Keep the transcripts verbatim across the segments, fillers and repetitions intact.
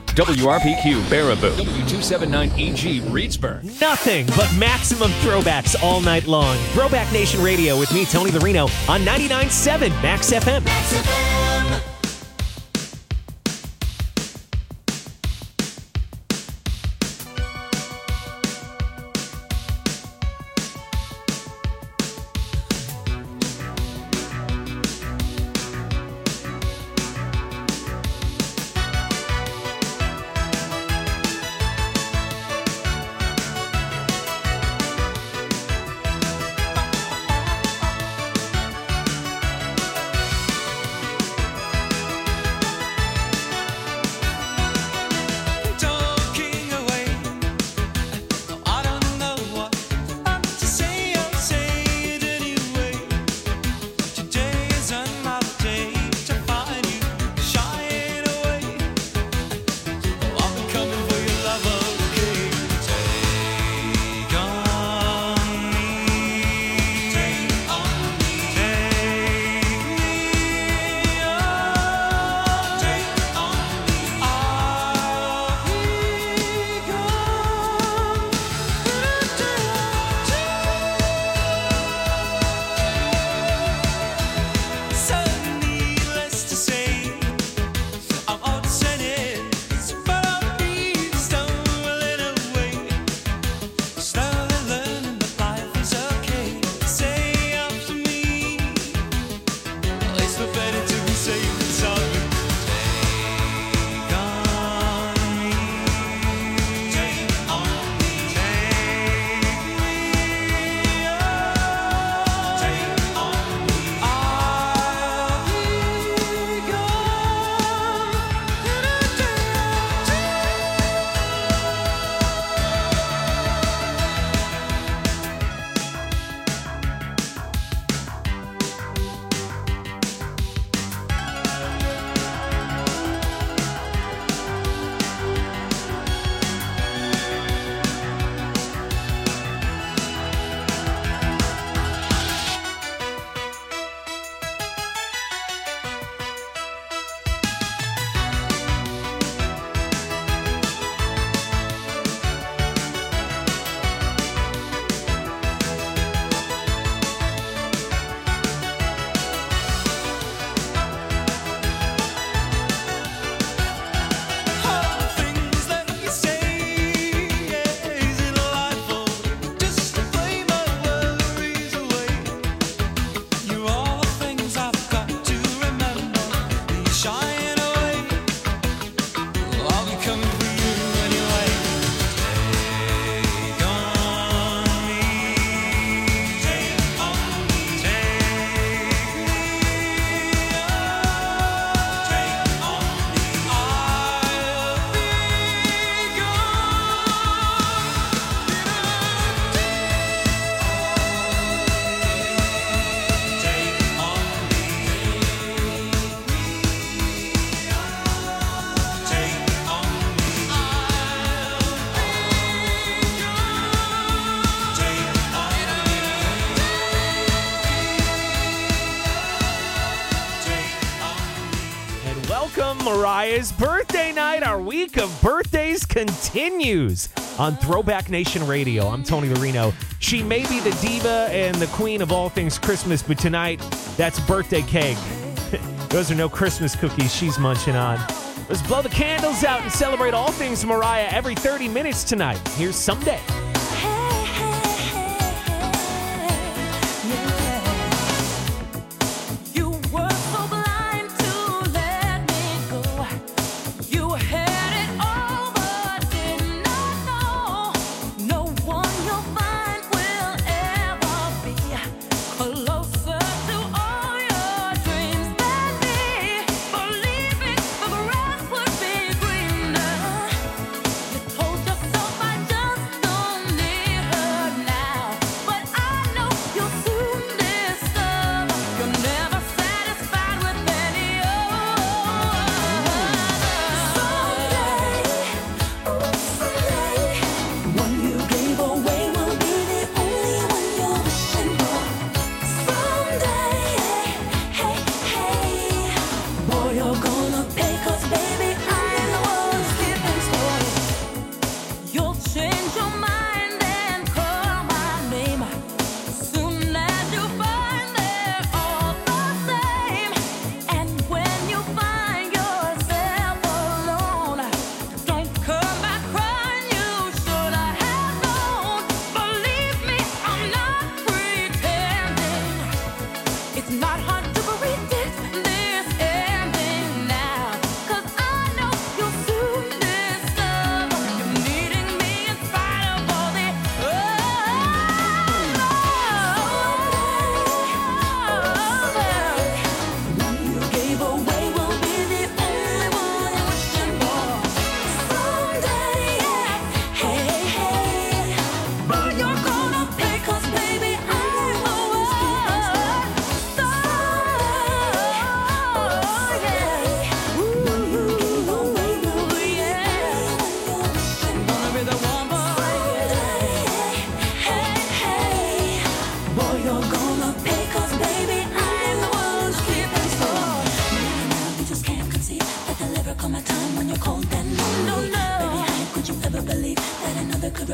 W R P Q, Baraboo. W two seventy-nine E G, Reedsburg. Nothing but maximum throwbacks all night long. Throwback Nation Radio with me, Tony the Reno, on ninety-nine point seven Max F M. Max F M. Mariah's birthday night. Our week of birthdays continues on Throwback Nation Radio. I'm Tony the Reno. She may be the diva and the queen of all things Christmas, but tonight, that's birthday cake. Those are no Christmas cookies she's munching on. Let's blow the candles out and celebrate all things Mariah every thirty minutes tonight. Here's Someday. Hold yourself, I just don't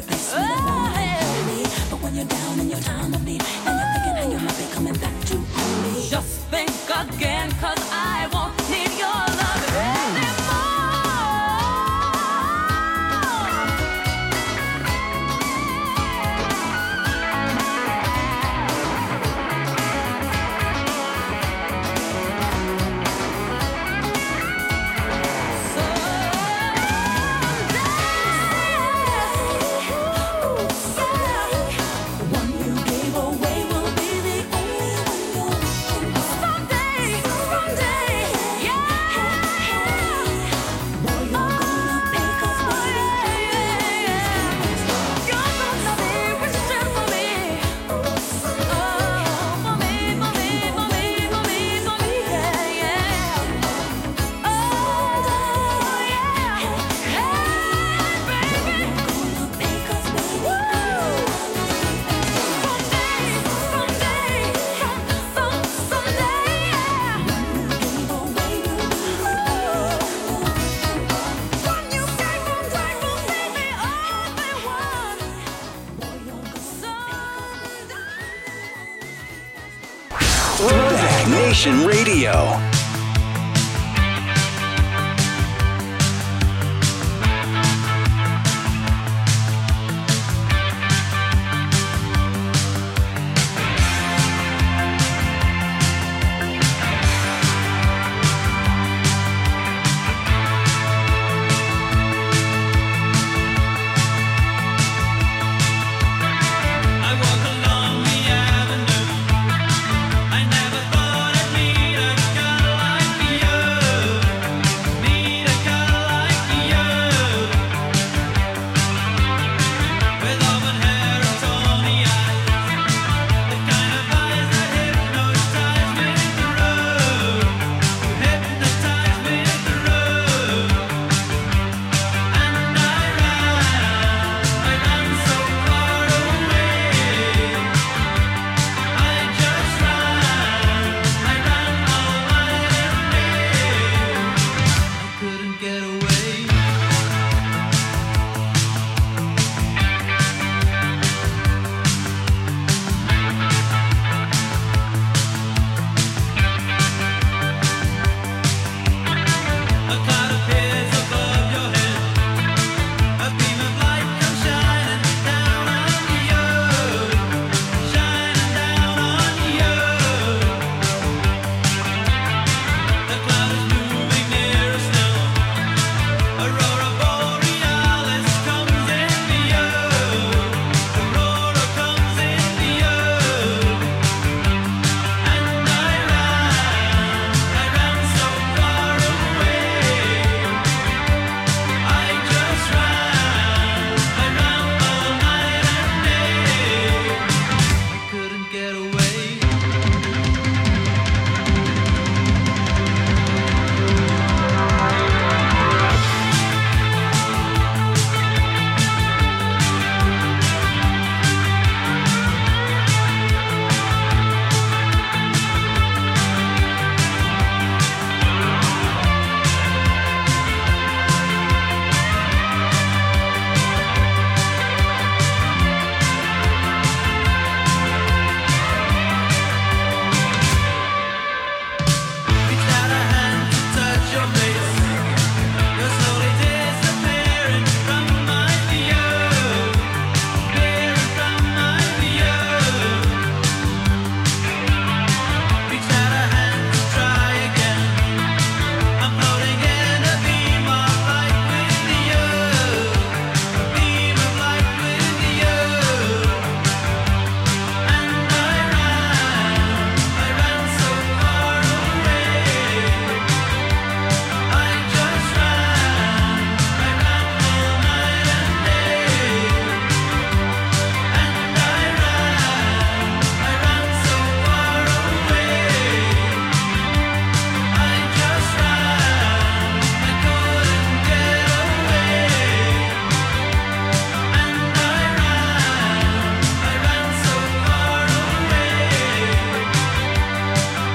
place where you wanna hold me. But when you're down in your time of need, and you're thinking how you might be coming back to me. Just think again, cause I won't need your love anymore. Throwback Nation Radio.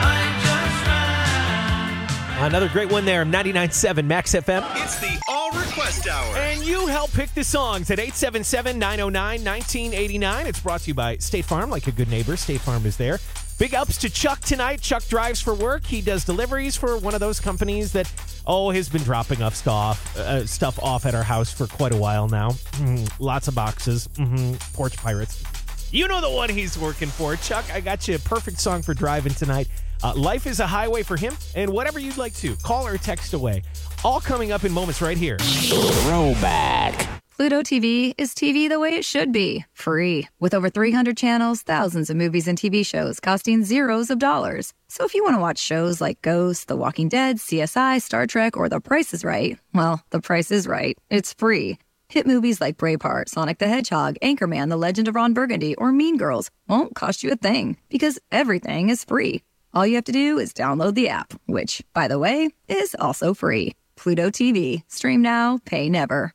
Another great one there, ninety-nine point seven Max F M. It's the All Request Hour. And you help pick the songs at eight seven seven, nine oh nine, one nine eight nine. It's brought to you by State Farm. Like a good neighbor, State Farm is there. Big ups to Chuck tonight. Chuck drives for work. He does deliveries for one of those companies that, oh, has been dropping off stuff, uh, stuff off at our house for quite a while now. Mm, lots of boxes. Mm-hmm. Porch Pirates. You know the one he's working for. Chuck, I got you a perfect song for driving tonight. Uh, Life is a Highway for him, and whatever you'd like to. Call or text away. All coming up in moments right here. Throwback. Pluto T V is T V the way it should be, free. With over three hundred channels, thousands of movies and T V shows costing zeros of dollars. So if you want to watch shows like Ghost, The Walking Dead, C S I, Star Trek, or The Price is Right, well, The Price is Right. It's free. Hit movies like Braveheart, Sonic the Hedgehog, Anchorman, The Legend of Ron Burgundy, or Mean Girls won't cost you a thing, because everything is free. All you have to do is download the app, which, by the way, is also free. Pluto T V. Stream now, pay never.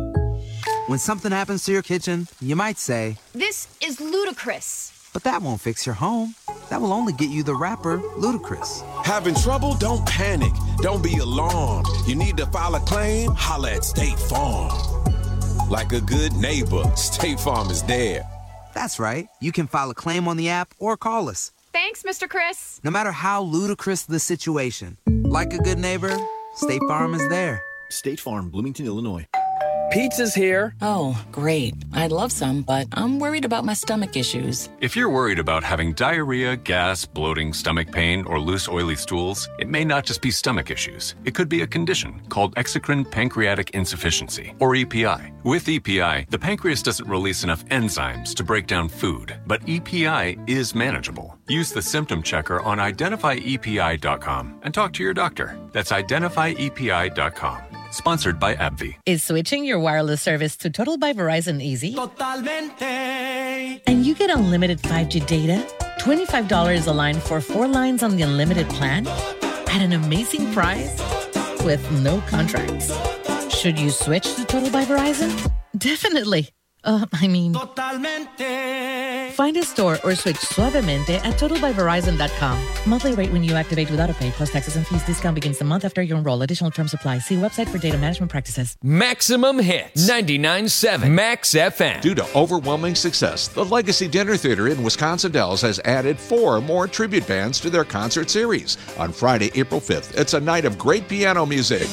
When something happens to your kitchen, you might say, "This is ludicrous." But that won't fix your home. That will only get you the rapper, Ludacris. Having trouble? Don't panic. Don't be alarmed. You need to file a claim? Holla at State Farm. Like a good neighbor, State Farm is there. That's right. You can file a claim on the app or call us. Thanks, Mister Chris. No matter how ludicrous the situation, like a good neighbor, State Farm is there. State Farm, Bloomington, Illinois. Pizza's here. Oh, great. I'd love some, but I'm worried about my stomach issues. If you're worried about having diarrhea, gas, bloating, stomach pain, or loose, oily stools, it may not just be stomach issues. It could be a condition called exocrine pancreatic insufficiency, or E P I. With E P I, the pancreas doesn't release enough enzymes to break down food, but E P I is manageable. Use the symptom checker on identify E P I dot com and talk to your doctor. That's identify E P I dot com. Sponsored by AbbVie. Is switching your wireless service to Total by Verizon easy? Totalmente. And you get unlimited five G data, twenty-five dollars a line for four lines on the unlimited plan, at an amazing price, with no contracts. Should you switch to Total by Verizon? Definitely. Uh, I mean... Totalmente. Find a store or switch suavemente at total by verizon dot com. Monthly rate when you activate without a pay, plus taxes and fees. Discount begins the month after you enroll. Additional terms apply. See website for data management practices. Maximum Hits. ninety-nine point seven Max F M. Due to overwhelming success, the Legacy Dinner Theater in Wisconsin Dells has added four more tribute bands to their concert series. On Friday, April fifth, it's a night of great piano music.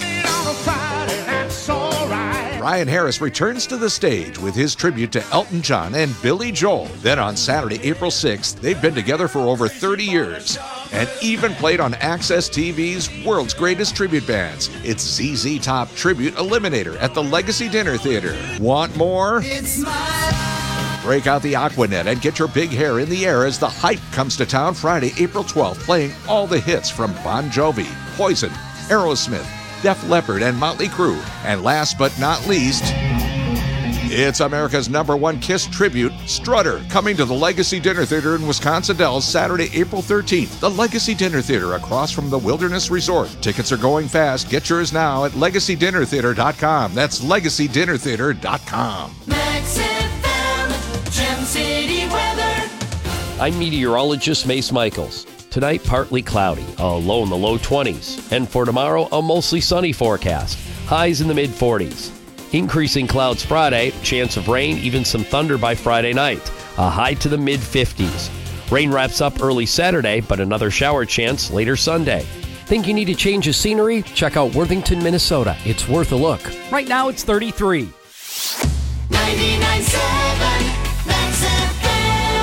Ryan Harris returns to the stage with his tribute to Elton John and Billy Joel. Then on Saturday, April sixth, they've been together for over thirty years and even played on Access T V's World's Greatest Tribute Bands. It's Z Z Top Tribute Eliminator at the Legacy Dinner Theater. Want more? It's my... Break out the Aquanet and get your big hair in the air as The Hype comes to town Friday, April twelfth, playing all the hits from Bon Jovi, Poison, Aerosmith, Def Leppard, and Motley Crue. And last but not least, it's America's number one Kiss tribute, Strutter, coming to the Legacy Dinner Theater in Wisconsin Dells Saturday, April thirteenth. The Legacy Dinner Theater across from the Wilderness Resort. Tickets are going fast. Get yours now at legacy dinner theater dot com. That's legacy dinner theater dot com. Max F M, Gem City weather. I'm meteorologist Mace Michaels. Tonight, partly cloudy, a low in the low twenties. And for tomorrow, a mostly sunny forecast. Highs in the mid forties. Increasing clouds Friday, chance of rain, even some thunder by Friday night. A high to the mid fifties. Rain wraps up early Saturday, but another shower chance later Sunday. Think you need a change of scenery? Check out Worthington, Minnesota. It's worth a look. Right now, it's thirty-three. ninety-nine point seven Max F M.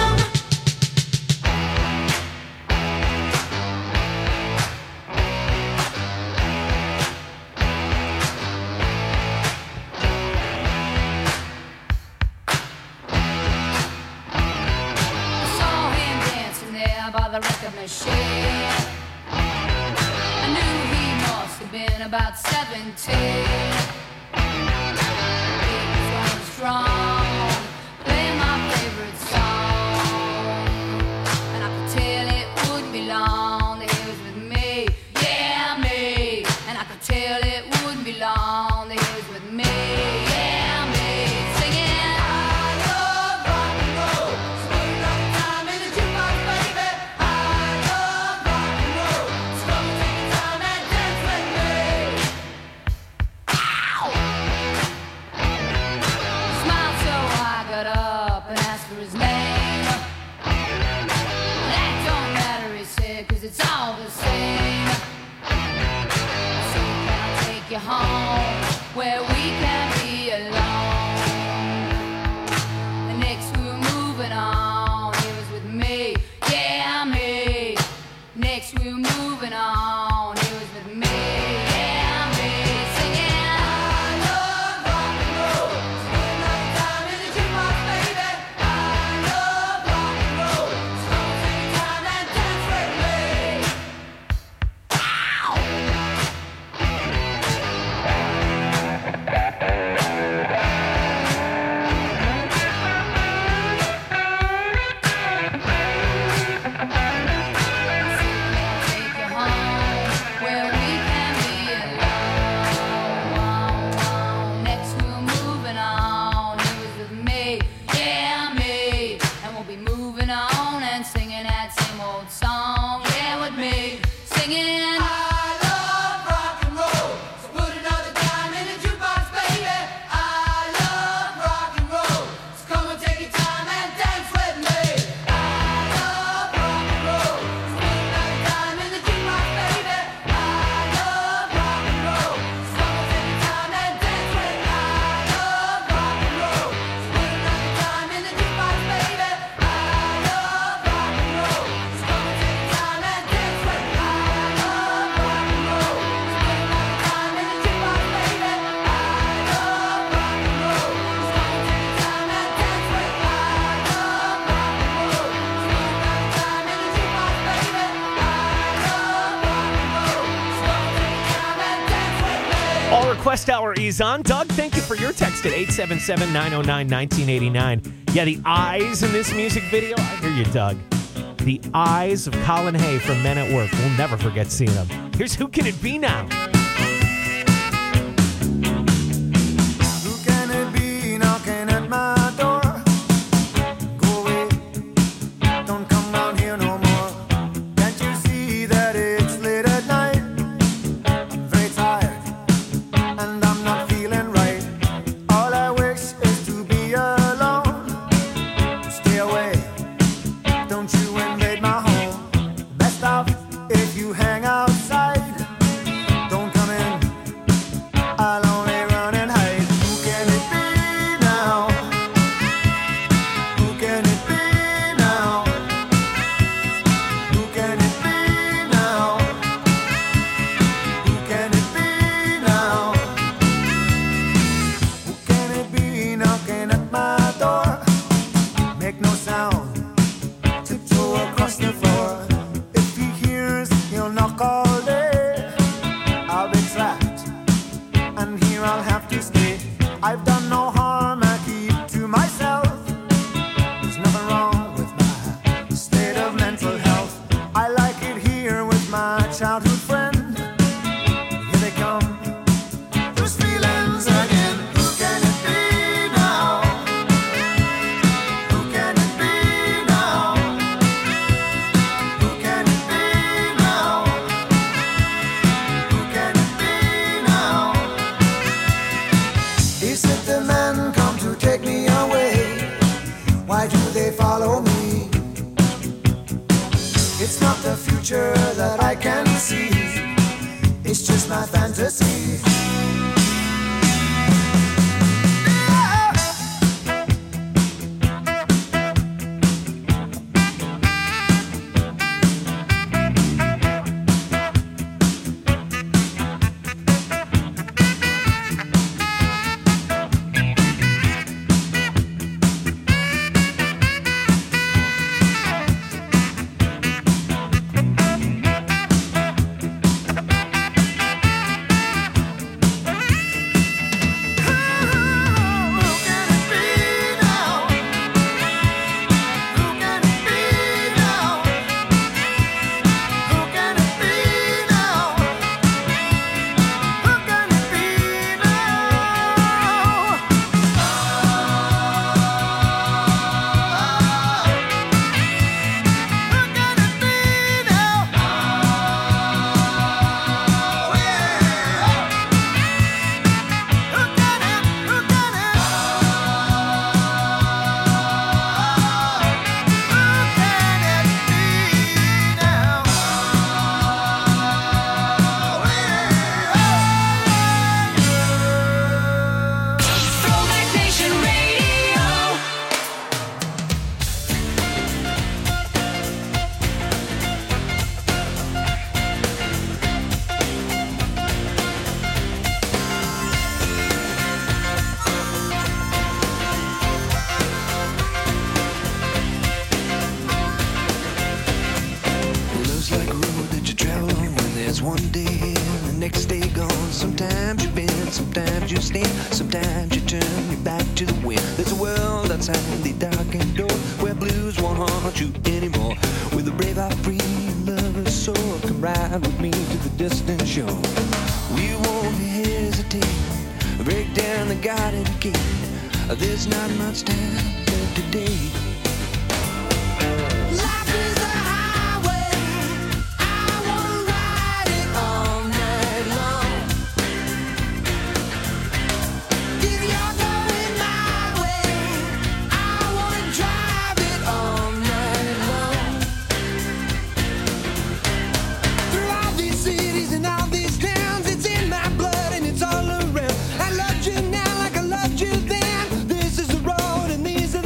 By the record machine, I knew he must have been about seventeen. He was running strong, playing my favorite song, and I could tell it wouldn't be long that he was with me, yeah me. And I could tell it wouldn't be long that he was with me, yeah me. Singing, I love rock and roll, spending all the time in the jukebox, baby. West Hour is on. Doug, thank you for your text at eight seven seven, nine oh nine, one nine eight nine. Yeah, the eyes in this music video. I hear you, Doug. The eyes of Colin Hay from Men at Work. We'll never forget seeing them. Here's Who Can It Be Now? Who can it be knocking at my door? Go away, don't come round here no more. Can't you see that it's late at night? I'm very tired, and I'm not feeling right. All I wish is to be alone. Stay away, don't you invade my home. Best off if you hang outside. Don't come in, I'll only run and hide. Who can it be now? Who can it be now? Who can it be now? Who can it be now? Who can it be knocking at my door? Make no sound, tiptoe across the floor. If he hears, he'll knock all day. I'll be trapped, and here I'll have to stay. I've done no harm, I keep to myself. There's nothing wrong with my state of mental health. I like it here with my childhood friend. Here they come, those feelings again. Who can it be now? Who can it be now? Who can it be now? Who can it be now? Is it the men come to take me away? Why do they follow me? It's not the future that I can see. It's just my fantasy. Throwback Nation Radio. Love's like a road that you travel on when there's one day here and the next day gone. Sometimes you bend, sometimes you stand, sometimes you turn your back to the wind. There's a world outside the darkened door where blues won't haunt you anymore. With a brave heart free and lover's soul, come ride with me to the distant shore. We won't hesitate, break down the garden gate. There's not much time left today. Life is a highway, I wanna ride it all night long. If you're going my way, I wanna drive it all night long. Through all these cities and all these towns, it's in my blood and it's all around. I loved you now like I loved you then. This is the road and these are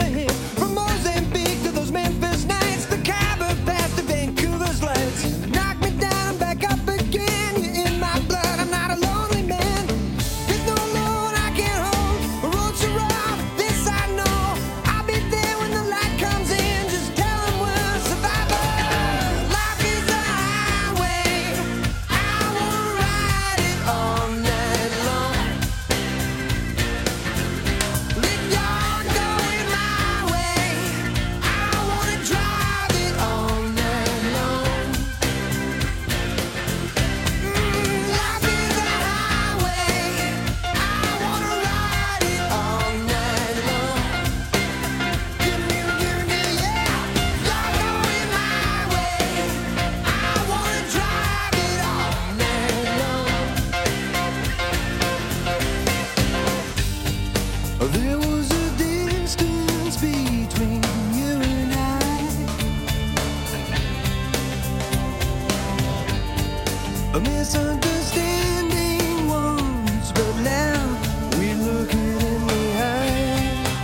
A misunderstanding once, but now we look it in the eye.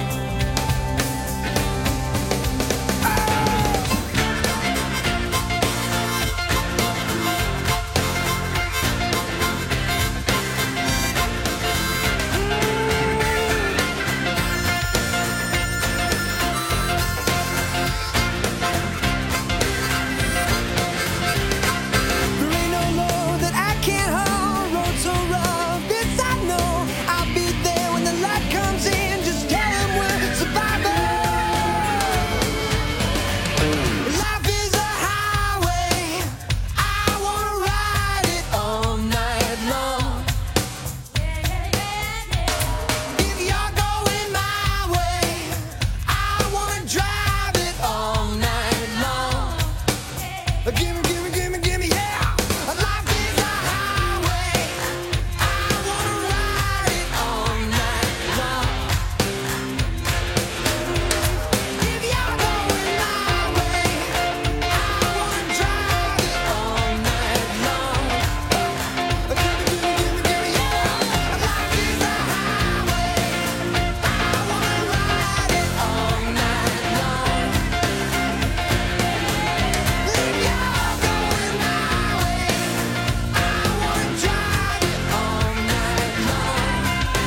There ain't no love that I can't hold. Road so rough, this I know. I'll be there when the light comes in. Just tell 'em we're survivors. Life is a highway. I wanna ride it all night long. If you're going my way, I wanna drive it all night long. Gimme, gimme, gimme, gimme, yeah. Life is a highway. I wanna ride it all night long. If you're going my way, I wanna drive it all night long. Gimme, gimme, gimme, gimme, yeah. Life is a highway. I wanna ride it all night long. If you're going my way, I wanna drive it all night long.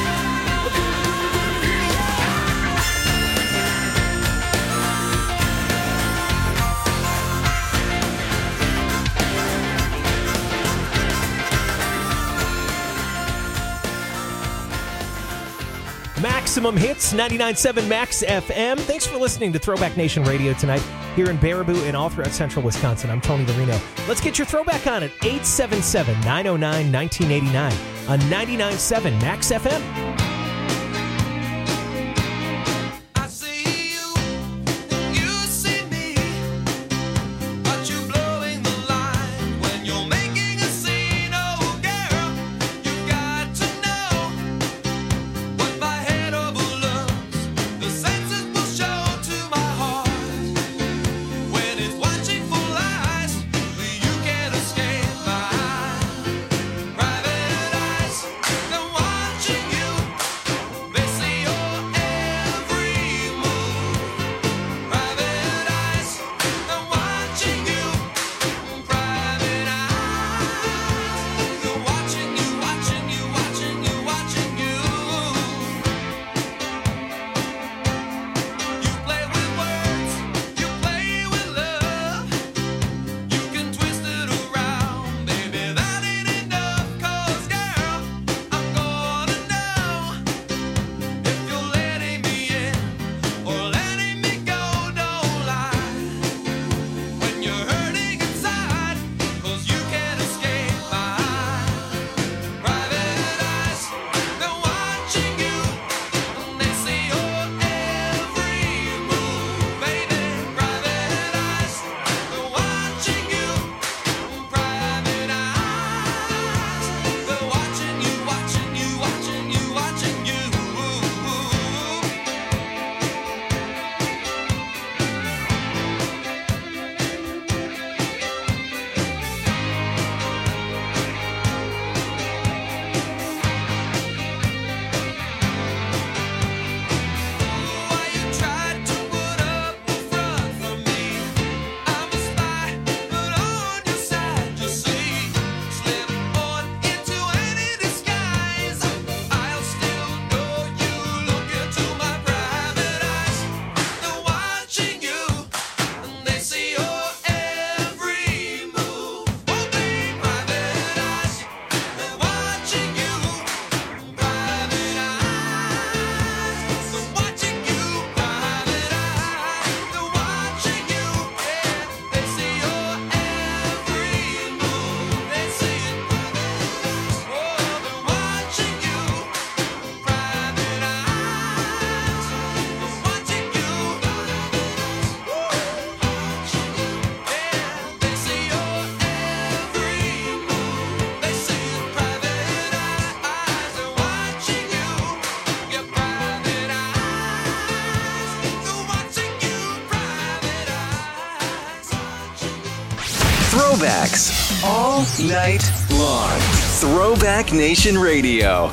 Maximum Hits, ninety-nine point seven Max F M. Thanks for listening to Throwback Nation Radio tonight here in Baraboo and all throughout central Wisconsin. I'm Tony Larino. Let's get your throwback on at eight seven seven, nine oh nine, nineteen eighty-nine on ninety-nine point seven Max F M. I see you, you see me, but you blowing the line when you're making a scene. Oh girl, you got to know what my head overlooks. The senses will show to my heart when it's watching full eyes. You can't escape my private eyes. They're watching you. Throwbacks all night long. Throwback Nation Radio.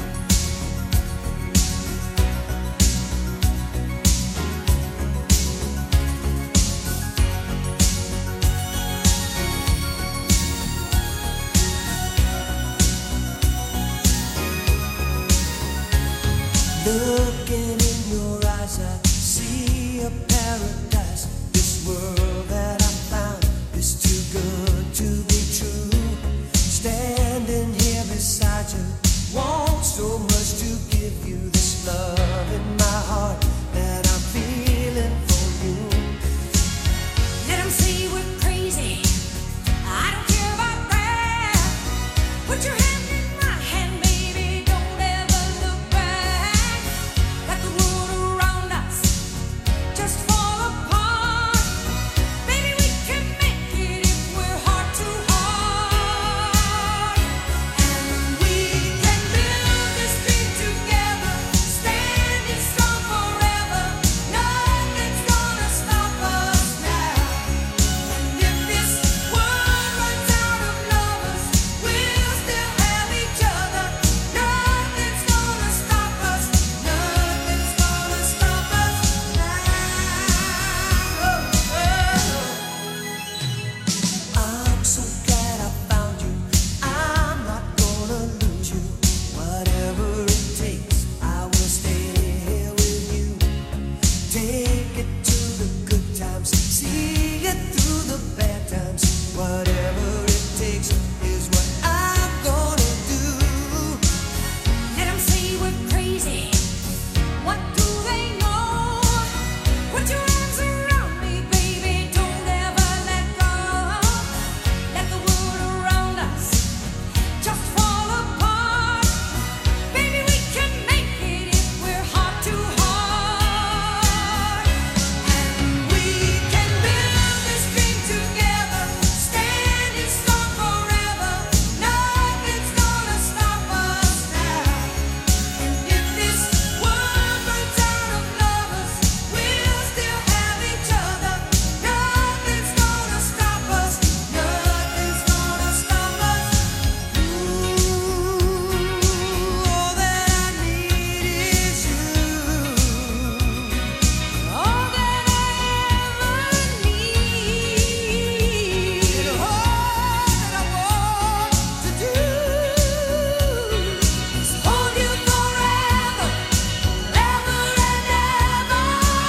Looking in your eyes, I see a paradise. This world that I found is too good to be true. Standing here beside you, want so much to give you this love in my heart that I'm feeling for you. Let 'em say we're crazy. I don't care about that. Put your hand in my hand, baby. Don't ever look back. Let the world around us just fall apart. Baby, we can make it if we're heart to heart. And we can build this dream together, standing strong forever. Nothing's gonna stop us now. And if this world runs out of lovers, we'll still have each other. Nothing's gonna stop us. Nothing's gonna stop us now. I'm so glad I found you. I'm not gonna lose you. Whatever it takes, I will stay here with you. Take it to the good times, see it through the bad times. Whatever it takes is what I'm gonna do. Let 'em say we're crazy. What do they know? Put your arms around me, baby. Don't ever let go. Let the world around us just fall apart. Baby, we can make it if we're heart to heart. And we can build this dream together, standing strong forever. Nothing's gonna stop us now. And if this world runs out of lovers, we'll still have each other. Nothing's gonna stop us. Nothing's gonna stop us. Ooh, all that I need is you. All that I ever need. All that I want to do is hold you forever, forever and ever.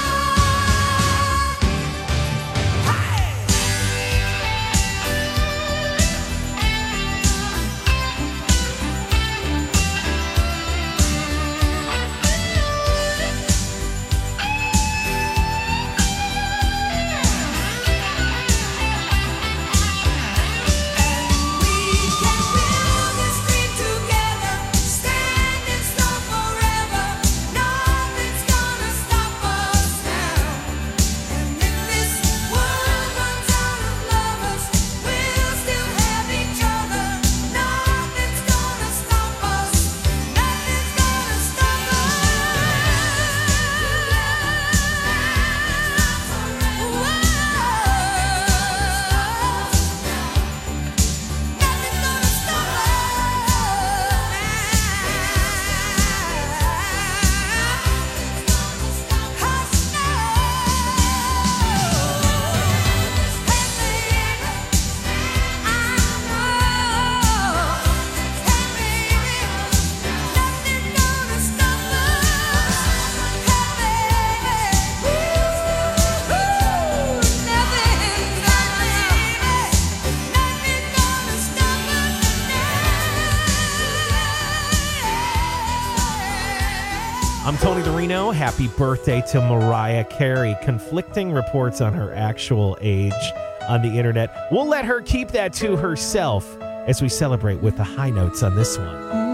I'm Tony the Reno. Happy birthday to Mariah Carey. Conflicting reports on her actual age on the internet. We'll let her keep that to herself as we celebrate with the high notes on this one.